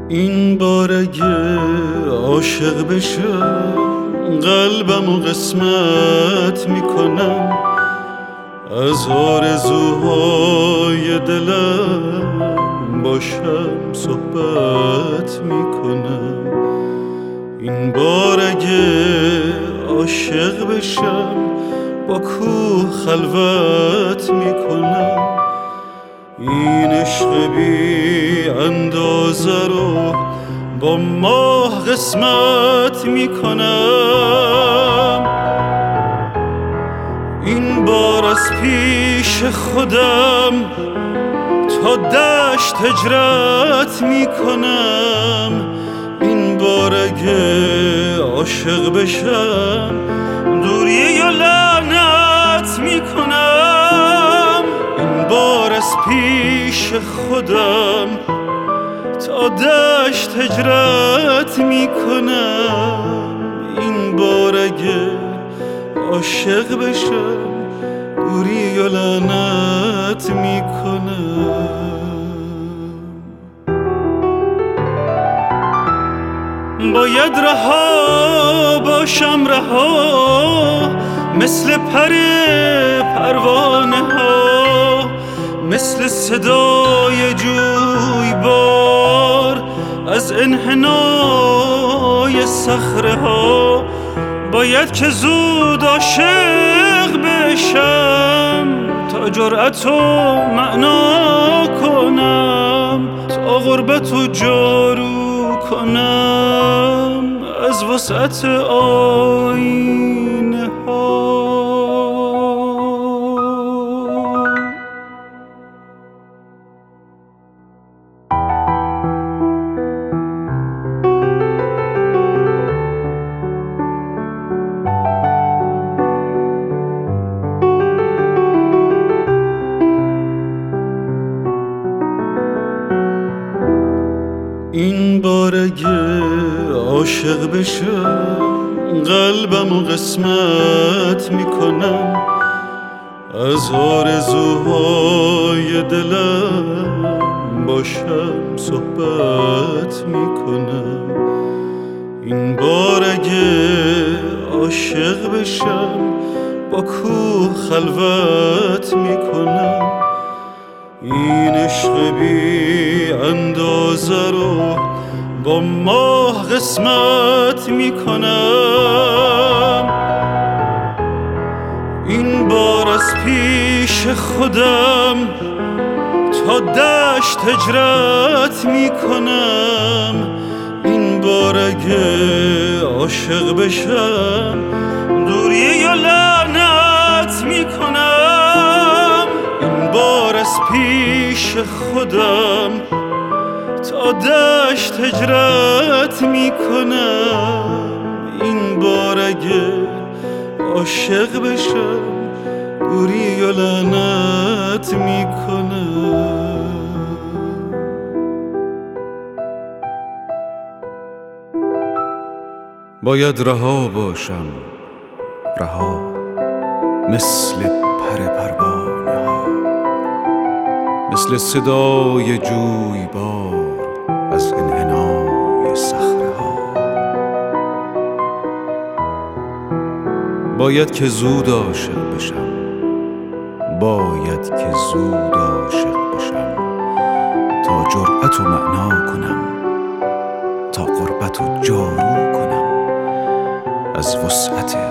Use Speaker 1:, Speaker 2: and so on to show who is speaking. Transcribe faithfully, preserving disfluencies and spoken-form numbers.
Speaker 1: این بار اگه عاشق بشم قلبم و قسمت میکنم، از آرزوهای دلم باشم صحبت میکنم. این بار اگه عاشق بشم با کوه خلوت میکنم، این عشق بی اندازه رو با ماه قسمت میکنم. این بار از پیش خودم تا دشت هجرت میکنم، این بار اگه عاشق بشم دوری یا لعنت میکنم. این بار از پیش خودم تا دشت هجرت میکنم، این بار اگه عاشق بشم دوری یا لعنت میکنم. باید رها باشم، رها مثل پر پروانه ها، مثل صدای جویبار از انحنای صخره ها. باید که زود عاشق بشم تا جرأت و معنا کنم، تا غربت و جارو کنم از وسعت آینه ها. این بار اگه عاشق بشم قلبم و قسمت میکنم، از آرزوهای دلم باشم صحبت میکنم. این بار اگه عاشق بشم با کوه خلوت میکنم، این عشق بی اندازه رو با ماه قسمت میکنم. این بار از پیش خودم تا دشت هجرت میکنم، این بار اگه عاشق بشم دوری یا لعنت میکنم. این بار از پیش خودم تا دشت هجرت میکنم، این بار اگه عاشق بشم دوری یا لعنت میکنم.
Speaker 2: باید رها باشم، رها مثل پر پروانه ها، مثل صدای جویبار از انحنای صخره ها. باید که زود عاشق بشم، باید که زود عاشق بشم تا جرأت و معنا کنم، تا غربت و جارو کنم از وسعت